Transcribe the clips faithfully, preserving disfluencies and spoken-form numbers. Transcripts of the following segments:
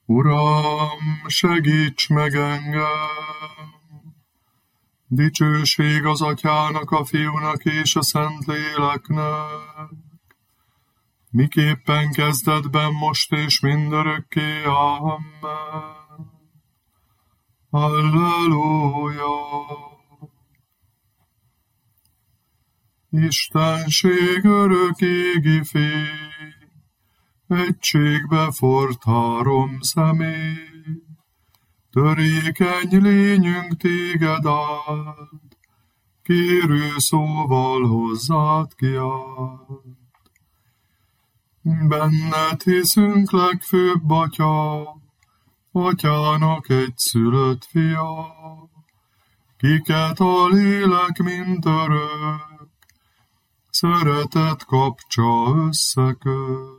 Uram, segíts meg engem! Dicsőség az Atyának, a Fiúnak és a Szentléleknek, miképpen kezdetben, most és mindörökké. Amen. Halleluja! Istenség örök égi fény, egységbe forrt három személy, törékeny lényünk téged áld, kérő szóval hozzád kiált. Benned hiszünk, legfőbb Atya, Atyának egyszülött fia, kiket a lélek mint örök, szeretet kapcsa összeköt.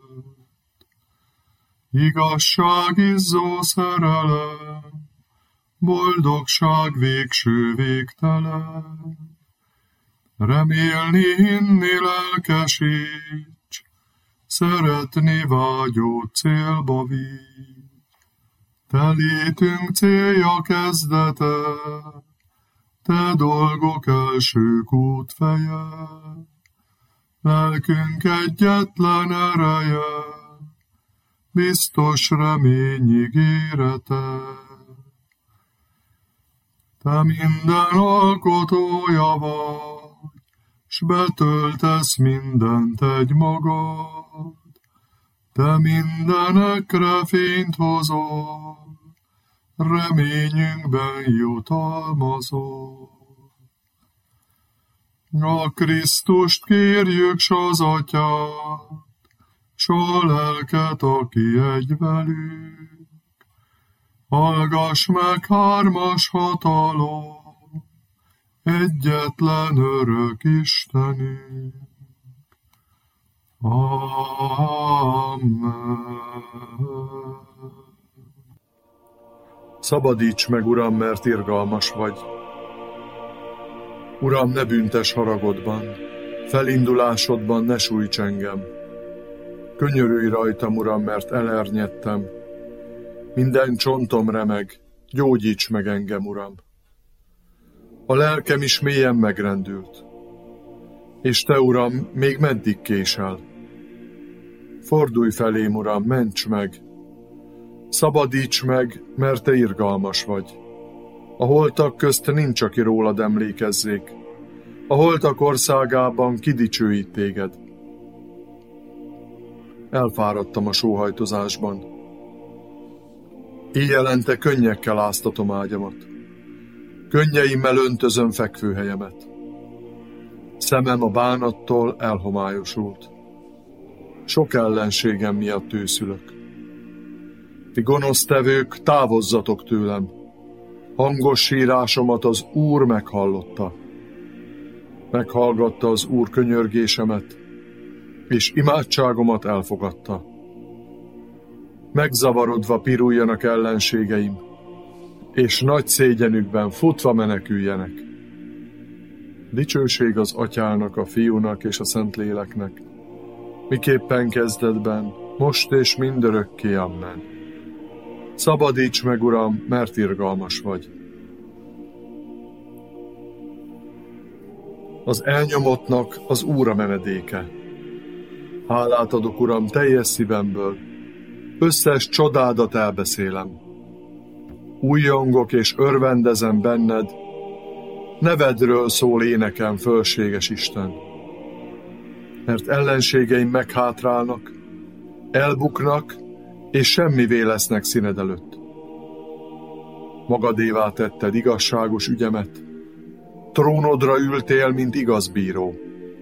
Igazság izzó szerelem, boldogság végső végtelen, remélni, hinni lelkesíts, szeretni vágyó célba vigy. Te létünk célja kezdete, te dolgok elsők útfeje, lelkünk egyetlen ereje, biztos remény ígérete. Te minden alkotója vagy, s betöltesz mindent egy magad, te mindenekre fényt hozol, reményünkben jutalmazol. A Krisztust kérjük, s az Atyát, s a lelket, aki egy velünk, hallgass meg hármas hatalom, egyetlen örök Istenünk. Amen. Szabadíts meg, Uram, mert irgalmas vagy. Uram, ne büntes haragodban, felindulásodban ne sújts engem. Könyörülj rajtam, Uram, mert elernyedtem. Minden csontom remeg, gyógyíts meg engem, Uram. A lelkem is mélyen megrendült. És te, Uram, még meddig késel? Fordulj felém, Uram, ments meg! Szabadíts meg, mert te irgalmas vagy. A holtak közt nincs, aki rólad emlékezzék. A holtak országában kidicsőít téged. Elfáradtam a sóhajtozásban. Éjjelente könnyekkel áztatom ágyamat. Könnyeimmel öntözöm fekvőhelyemet. Szemem a bánattól elhomályosult. Sok ellenségem miatt őszülök. Ti gonosztevők, távozzatok tőlem. Hangos sírásomat az Úr meghallotta. Meghallgatta az Úr könyörgésemet, és imádságomat elfogadta. Megzavarodva piruljanak ellenségeim, és nagy szégyenükben futva meneküljenek. Dicsőség az Atyának, a Fiúnak és a Szentléleknek, miképpen kezdetben, most és mindörökké. Amen. Szabadíts meg, Uram, mert irgalmas vagy. Az elnyomottnak az Úr a menedéke. Hálát adok, Uram, teljes szívemből, összes csodádat elbeszélem. Újjongok és örvendezem benned, nevedről szól énekem, fölséges Isten. Mert ellenségeim meghátrálnak, elbuknak, és semmivé lesznek színed előtt. Magadévá tetted igazságos ügyemet, trónodra ültél, mint igaz bíró.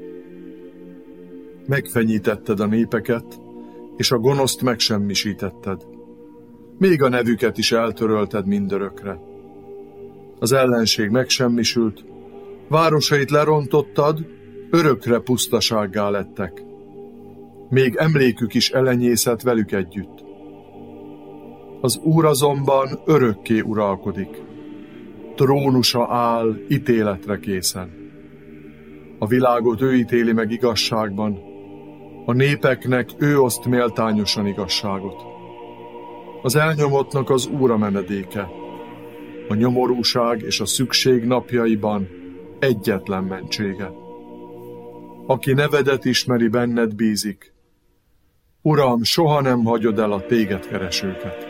Megfenyítetted a népeket, és a gonoszt megsemmisítetted. Még a nevüket is eltörölted mindörökre. Az ellenség megsemmisült, városait lerontottad, örökre pusztasággá lettek. Még emlékük is elenyészett velük együtt. Az Úr azonban örökké uralkodik. Trónusa áll ítéletre készen. A világot ő ítéli meg igazságban, a népeknek ő oszt méltányosan igazságot. Az elnyomottnak az Úr a menedéke. A nyomorúság és a szükség napjaiban egyetlen mentsége. Aki nevedet ismeri, benned bízik. Uram, soha nem hagyod el a téged keresőket.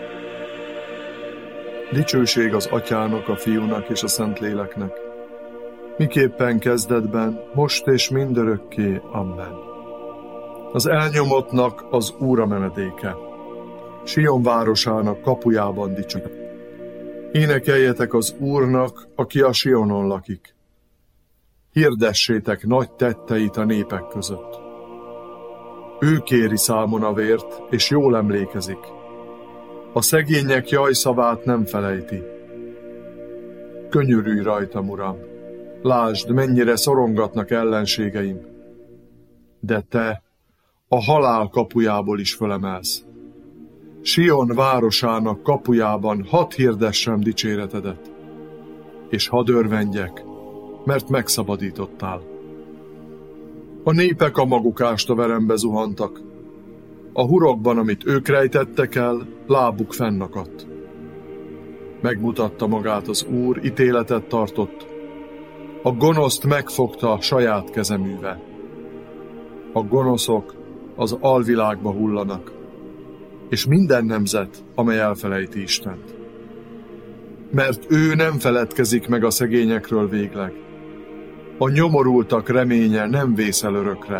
Dicsőség az Atyának, a Fiúnak és a Szentléleknek, miképpen kezdetben, most és mindörökké. Amen. Az elnyomottnak az Úr a menedéke. Sion városának kapujában dicsőt. Énekeljetek az Úrnak, aki a Sionon lakik. Hirdessétek nagy tetteit a népek között. Ő kéri számon a vért, és jól emlékezik. A szegények jajszavát nem felejti. Könyörülj rajtam, Uram! Lásd, mennyire szorongatnak ellenségeim. De te a halál kapujából is fölemelsz. Sion városának kapujában hadd hirdessem dicséretedet, és hadd örvendjek, mert megszabadítottál. A népek a maguk ástaverembe zuhantak. A hurokban, amit ők rejtettek el, lábuk fennakadt. Megmutatta magát az Úr, ítéletet tartott. A gonoszt megfogta saját kezeműve. A gonoszok az alvilágba hullanak, és minden nemzet, amely elfelejti Istent. Mert ő nem feledkezik meg a szegényekről végleg. A nyomorultak reménye nem vészel örökre.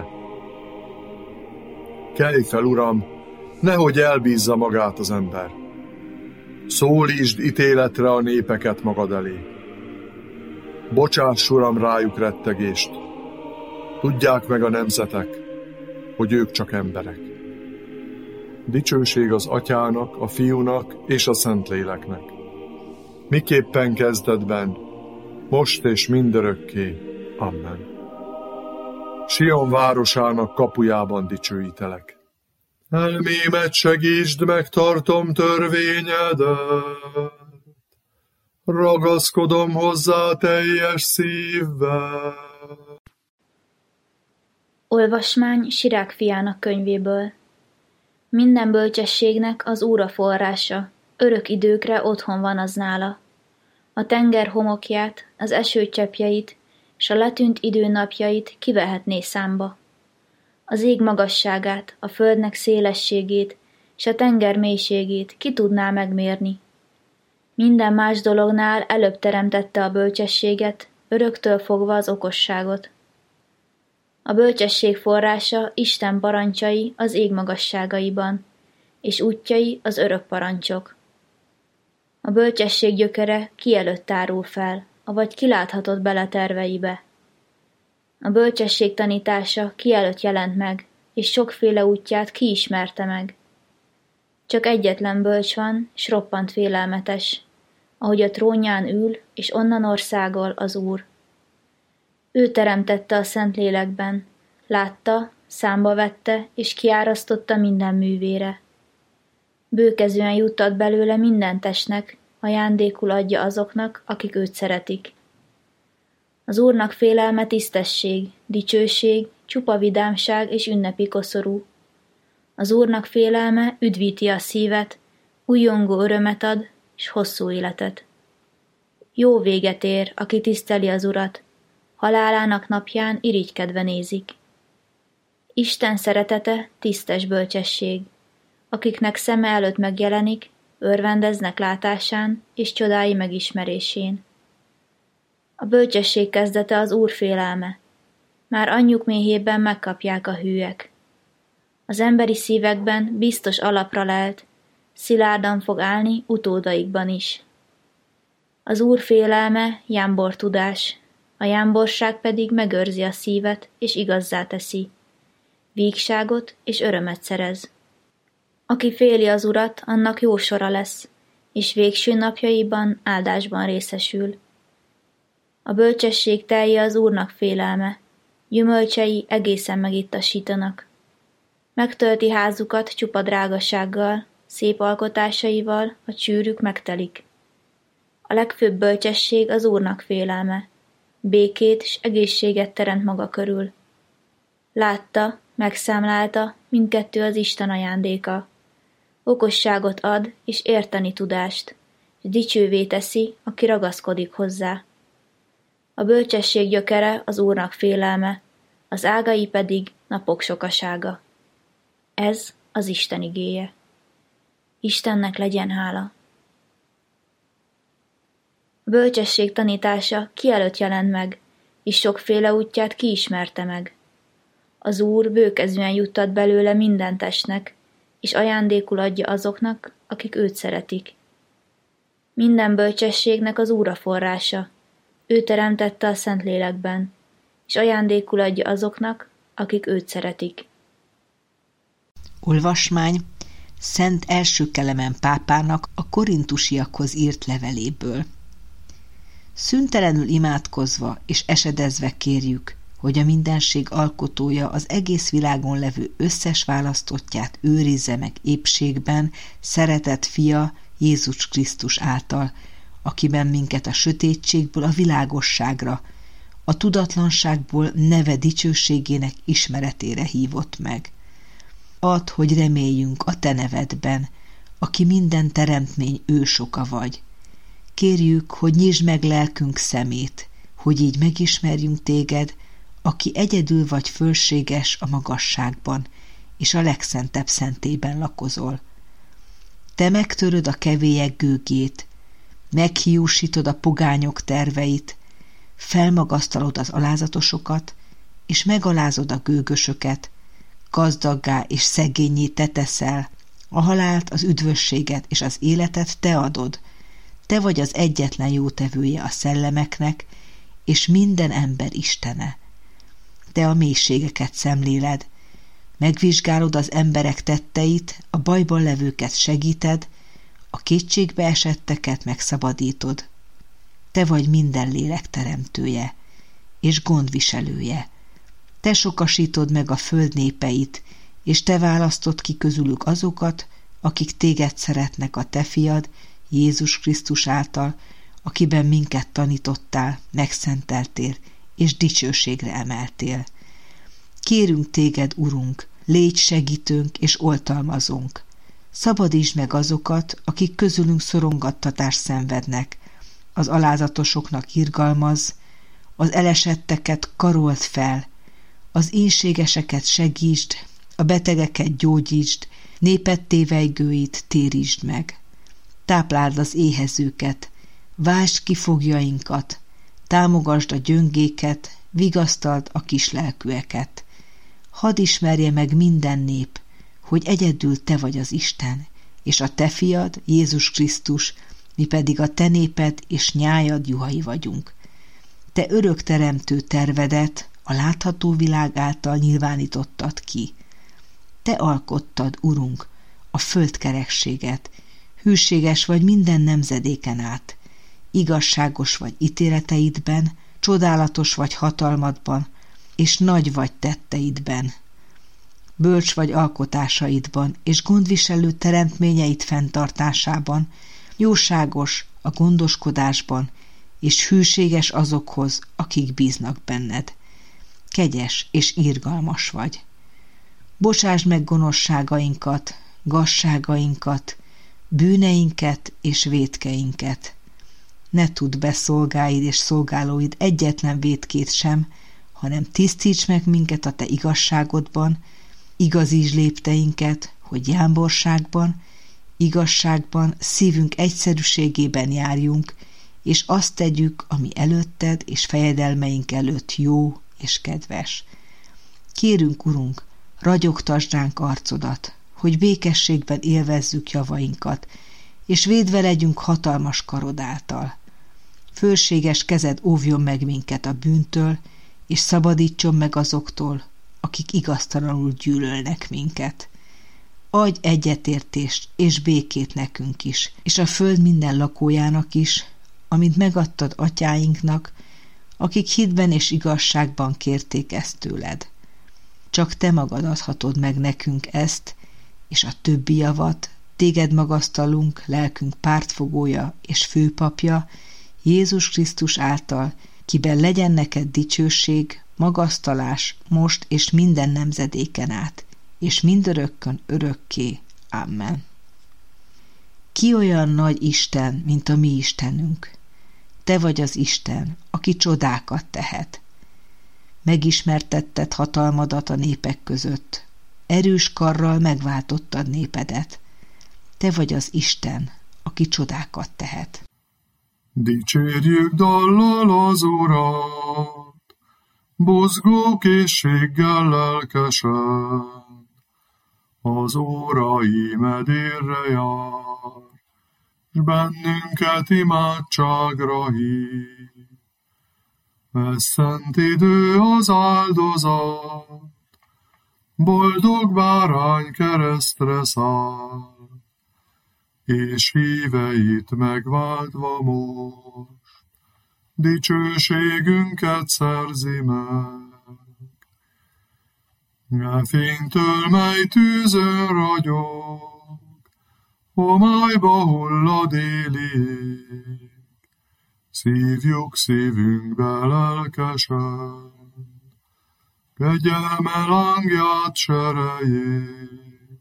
Kelj fel, Uram, nehogy elbízza magát az ember. Szólítsd ítéletre a népeket magad elé. Bocsáss, Uram, rájuk rettegést. Tudják meg a nemzetek, hogy ők csak emberek. Dicsőség az Atyának, a Fiúnak és a Szentléleknek. Miképpen kezdetben, most és mindörökké. Amen. Sion városának kapujában dicsőítelek. Elmémet segítsd, megtartom törvényedet. Ragaszkodom hozzá teljes szívvel. Olvasmány Sirák fiának könyvéből. Minden bölcsességnek az Úr a forrása, örök időkre otthon van az nála. A tenger homokját, az eső cseppjeit, s a letűnt idő napjait kivehetné számba. Az ég magasságát, a földnek szélességét, s a tenger mélységét ki tudná megmérni. Minden más dolognál előbb teremtette a bölcsességet, öröktől fogva az okosságot. A bölcsesség forrása Isten parancsai az ég magasságaiban, és útjai az örök parancsok. A bölcsesség gyökere ki előtt tárul fel, avagy kiláthatott bele terveibe. A bölcsesség tanítása ki előtt jelent meg, és sokféle útját ki ismerte meg. Csak egyetlen bölcs van, s roppant félelmetes, ahogy a trónján ül, és onnan országol az Úr. Ő teremtette a Szentlélekben, látta, számba vette, és kiárasztotta minden művére. Bőkezően juttat belőle minden testnek, ajándékul adja azoknak, akik őt szeretik. Az Úrnak félelme tisztesség, dicsőség, csupa vidámság és ünnepi koszorú. Az Úrnak félelme üdvíti a szívet, újjongó örömet ad, s hosszú életet. Jó véget ér, aki tiszteli az Urat, halálának napján irigykedve nézik. Isten szeretete tisztes bölcsesség, akiknek szeme előtt megjelenik, örvendeznek látásán és csodái megismerésén. A bölcsesség kezdete az Úr félelme, már anyjuk méhében megkapják a hűek. Az emberi szívekben biztos alapra lelt, szilárdan fog állni utódaikban is. Az Úr félelme jámbor tudás, a jámborság pedig megőrzi a szívet és igazzá teszi. Vígságot és örömet szerez. Aki féli az Urat, annak jó sora lesz, és végső napjaiban áldásban részesül. A bölcsesség telje az Úrnak félelme, gyümölcsei egészen megittasítanak. Megtölti házukat csupa drágasággal, szép alkotásaival a csűrük megtelik. A legfőbb bölcsesség az Úrnak félelme, békét s egészséget teremt maga körül. Látta, megszámlálta, mindkettő az Isten ajándéka. okosságot ad és érteni tudást, és dicsővé teszi, aki ragaszkodik hozzá. A bölcsesség gyökere az Úrnak félelme, az ágai pedig napok sokasága. Ez az Isten igéje. Istennek legyen hála. A bölcsesség tanítása ki előtt jelent meg, és sokféle útját kiismerte meg. Az Úr bőkezűen juttat belőle minden testnek, és ajándékul adja azoknak, akik őt szeretik. Minden bölcsességnek az Úr a forrása, ő teremtette a Szentlélekben, és ajándékul adja azoknak, akik őt szeretik. Olvasmány Szent Első Kelemen pápának a korintusiakhoz írt leveléből. Szüntelenül imádkozva és esedezve kérjük, hogy a mindenség alkotója az egész világon levő összes választottját őrizze meg épségben, szeretett fia Jézus Krisztus által, akiben minket a sötétségből a világosságra, a tudatlanságból neve dicsőségének ismeretére hívott meg. Add, hogy reméljünk a te nevedben, aki minden teremtmény ősoka vagy. Kérjük, hogy nyisd meg lelkünk szemét, hogy így megismerjünk téged, aki egyedül vagy fölséges a magasságban, és a legszentebb szentében lakozol. Te megtöröd a kevélyek gőgét, meghiúsítod a pogányok terveit, felmagasztalod az alázatosokat, és megalázod a gőgösöket, gazdaggá és szegényé te teszel, a halált, az üdvösséget és az életet te adod. Te vagy az egyetlen jótevője a szellemeknek, és minden ember istene. Te a mélységeket szemléled, megvizsgálod az emberek tetteit, a bajban levőket segíted, a kétségbe esetteket megszabadítod. Te vagy minden lélek teremtője, és gondviselője. Te sokasítod meg a föld népeit, és te választod ki közülük azokat, akik téged szeretnek a te fiad, Jézus Krisztus által, akiben minket tanítottál, megszenteltél, és dicsőségre emeltél. Kérünk téged, Urunk, légy segítőnk és oltalmazónk. Szabadítsd meg azokat, akik közülünk szorongattatást szenvednek, az alázatosoknak irgalmazz, az elesetteket karold fel, az ínségeseket segítsd, a betegeket gyógyítsd, néped tévejgőit térítsd meg. Tápláld az éhezőket, váltsd ki foglyainkat, támogasd a gyöngéket, vigasztald a kislelkűeket. Hadd ismerje meg minden nép, hogy egyedül te vagy az Isten, és a te fiad, Jézus Krisztus, mi pedig a te néped és nyájad juhai vagyunk. Te örök teremtő tervedet a látható világ által nyilvánítottad ki. Te alkottad, Urunk, a földkerekséget, hűséges vagy minden nemzedéken át, igazságos vagy ítéleteidben, csodálatos vagy hatalmadban, és nagy vagy tetteidben. Bölcs vagy alkotásaidban, és gondviselő teremtményeid fenntartásában, jóságos a gondoskodásban, és hűséges azokhoz, akik bíznak benned. Kegyes és irgalmas vagy. Bocsásd meg gonoszságainkat, gazságainkat, bűneinket és vétkeinket. Ne tudd be szolgáid és szolgálóid egyetlen vétkét sem, hanem tisztíts meg minket a te igazságodban, igazítsd lépteinket, hogy jámborságban, igazságban, szívünk egyszerűségében járjunk, és azt tegyük, ami előtted és fejedelmeink előtt jó és kedves. Kérünk, Urunk, ragyogtasd ránk arcodat, hogy békességben élvezzük javainkat, és védve legyünk hatalmas karod által. Fölséges kezed óvjon meg minket a bűntől, és szabadítson meg azoktól, akik igaztalanul gyűlölnek minket. Adj egyetértést és békét nekünk is, és a föld minden lakójának is, amint megadtad atyáinknak, akik hitben és igazságban kérték ezt tőled. Csak te magad adhatod meg nekünk ezt, és a többi javat, téged magasztalunk, lelkünk pártfogója és főpapja, Jézus Krisztus által, kiben legyen neked dicsőség, magasztalás most és minden nemzedéken át, és mindörökkön örökké. Amen. Ki olyan nagy Isten, mint a mi Istenünk? Te vagy az Isten, aki csodákat tehet. Megismertetted hatalmadat a népek között. Erős karral megváltottad népedet. Te vagy az Isten, aki csodákat tehet. Dicsérjük dallal az Urat, buzgó készséggel lelkesen, az órai medérre jár, s bennünket imádságra hív. Ez szent idő az áldozat, boldog bárány keresztre száll, és híveit megváltva most, dicsőségünket szerzi meg. E fénytől, mely tűzön ragyog, homályba hullad éli ég, szívjuk szívünkbe lelkesen, kegyelme lángját serejét.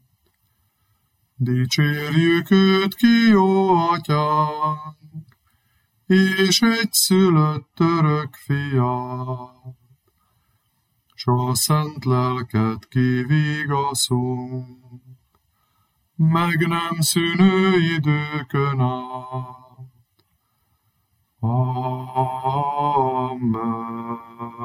Dicsérjük őt ki, jó atyánk, és egy szülött örök fiát, s a szent lelket kivigaszunk, meg nem szűnő időkön át. Amen.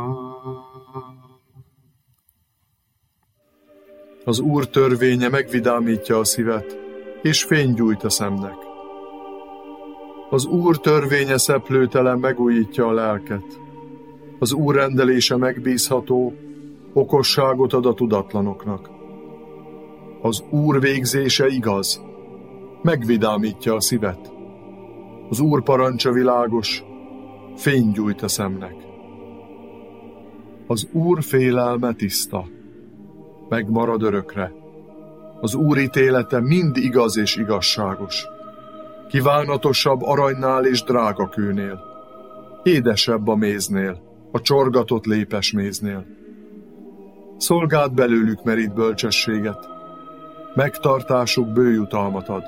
Az Úr törvénye megvidámítja a szívet, és fény gyújt a szemnek. Az Úr törvénye szeplőtelen megújítja a lelket. Az Úr rendelése megbízható, okosságot ad a tudatlanoknak. Az Úr végzése igaz, megvidámítja a szívet. Az Úr parancsa világos, fény gyújt a szemnek. Az Úr félelme tiszta, megmarad örökre. Az Úr ítélete mind igaz és igazságos. Kívánatosabb aranynál és drágakőnél. Édesebb a méznél, a csorgatott lépes méznél. Szolgáld belőlük merít bölcsességet, megtartásuk bőjutalmat ad.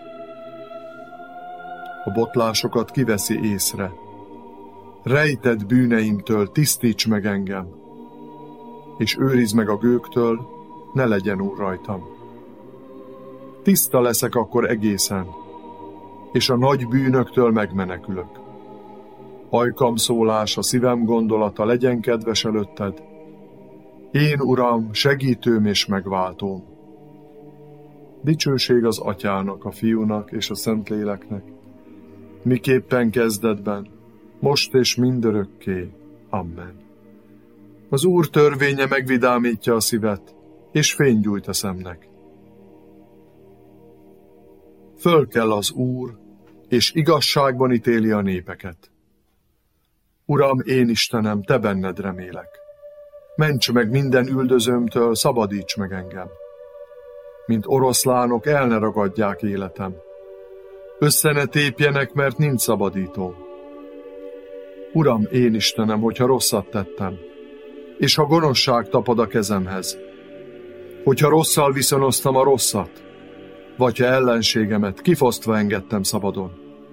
A botlásokat kiveszi észre. Rejtett bűneimtől tisztíts meg engem, és őrizd meg a gőktől, ne legyen úr rajtam. Tiszta leszek akkor egészen, és a nagy bűnöktől megmenekülök. Ajkam szólása, szívem gondolata legyen kedves előtted. Én, Uram, segítőm és megváltóm. Dicsőség az Atyának, a Fiúnak és a Szentléleknek, miképpen kezdetben, most és mindörökké. Amen. Az Úr törvénye megvidámítja a szívet, és fény gyújt a szemnek. Fölkel az Úr, és igazságban ítéli a népeket. Uram, én Istenem, te benned remélek. Ments meg minden üldözőmtől, szabadíts meg engem. Mint oroszlánok el ne ragadják életem. Össze ne tépjenek, mert nincs szabadító. Uram, én Istenem, hogyha rosszat tettem, és ha gonoszság tapad a kezemhez, hogyha rosszal viszonoztam a rosszat, vagy ha ellenségemet kifosztva engedtem szabadon,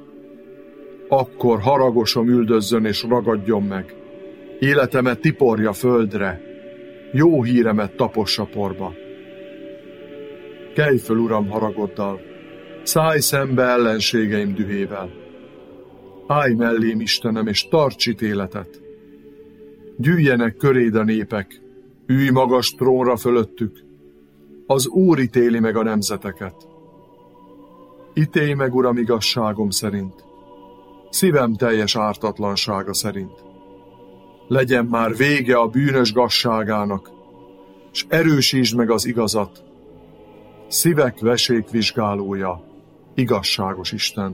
akkor haragosom üldözzön és ragadjon meg, életemet tiporja földre, jó híremet tapossa porba. Kelj föl, Uram, haragoddal, szállj szembe ellenségeim dühével. Állj mellém, Istenem, és tarts ítéletet. Gyűjjenek köréd a népek, ülj magas trónra fölöttük. Az Úr ítéli meg a nemzeteket. Ítélj meg, Uram, igazságom szerint, szívem teljes ártatlansága szerint. Legyen már vége a bűnös gazságának, s erősítsd meg az igazat. Szívek vesékvizsgálója, igazságos Isten.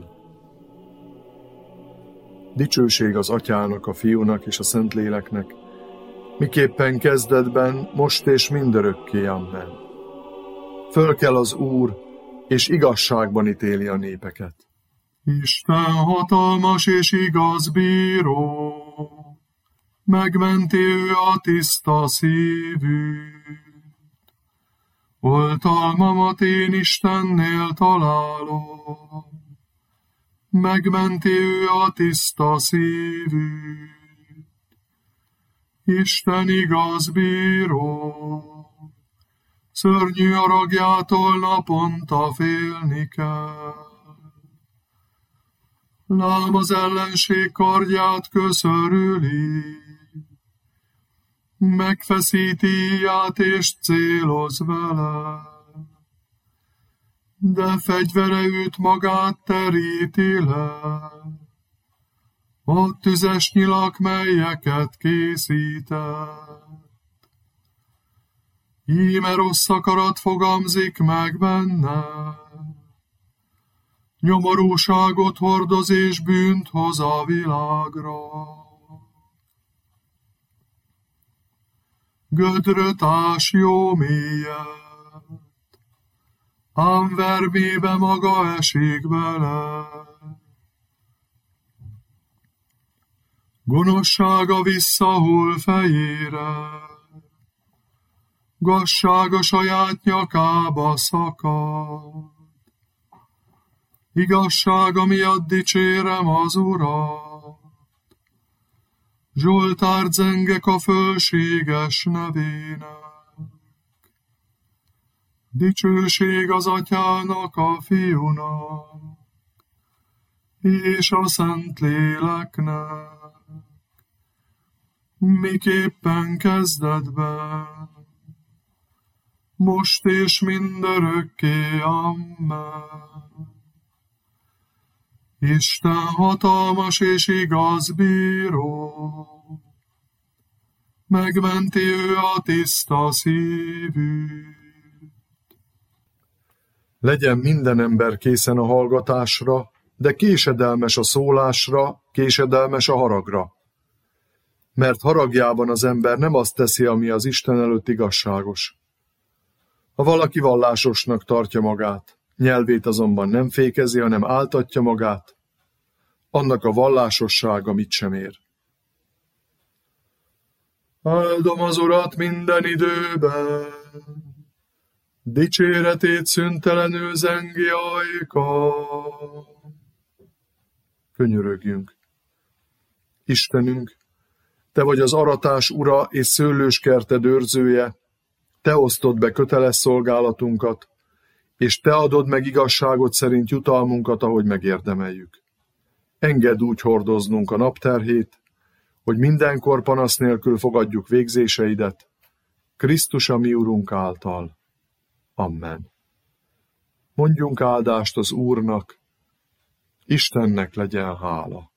Dicsőség az Atyának, a Fiúnak és a Szentléleknek, miképpen kezdetben, most és mindörökké. Amen. Fölkel az Úr, és igazságban ítéli a népeket. Isten hatalmas és igaz bíró, megmenti ő a tiszta szívűt. Oltalmamat én Istennél találom, megmenti ő a tiszta szívű. Isten igaz bíró, szörnyű haragjától naponta félni kell. Lám az ellenség kardját köszörüli, megfeszíti íját és céloz vele, de fegyvere őt magát teríti le. A tüzes nyilak, melyeket készített. Íme rossz akarat fogamzik meg benne, nyomorúságot hordoz és bűnt hoz a világra. Gödröt ás jó mélyet, ám vermébe maga esik bele. Gonoszsága visszahull fejére, gazsága saját nyakába szakad. Igazsága miatt dicsérem az Urat, Zsoltárt zengek a fölséges nevének. Dicsőség az Atyának, a Fiúnak, és a Szentléleknek, miképpen kezdetben, most és mindörökké, amen. Isten hatalmas és igaz bíró, megmenti ő a tiszta szívű. Legyen minden ember készen a hallgatásra, de késedelmes a szólásra, késedelmes a haragra. Mert haragjában az ember nem azt teszi, ami az Isten előtt igazságos. Ha valaki vallásosnak tartja magát, nyelvét azonban nem fékezi, hanem áltatja magát, annak a vallásossága mit sem ér. Áldom az Urat minden időben, dicséretét szüntelenül zengi ajka. Könyörögjünk. Istenünk, Te vagy az aratás ura és szőlőskerted őrzője, Te osztod be köteles szolgálatunkat, és Te adod meg igazságot szerint jutalmunkat, ahogy megérdemeljük. Engedd úgy hordoznunk a napterhét, hogy mindenkor panasz nélkül fogadjuk végzéseidet, Krisztus a mi Urunk által. Amen. Mondjunk áldást az Úrnak, Istennek legyen hála.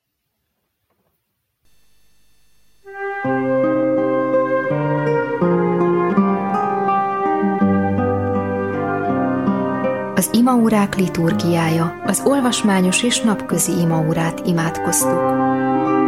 Az imaórák liturgiája, az olvasmányos és napközi imaórát imádkoztuk.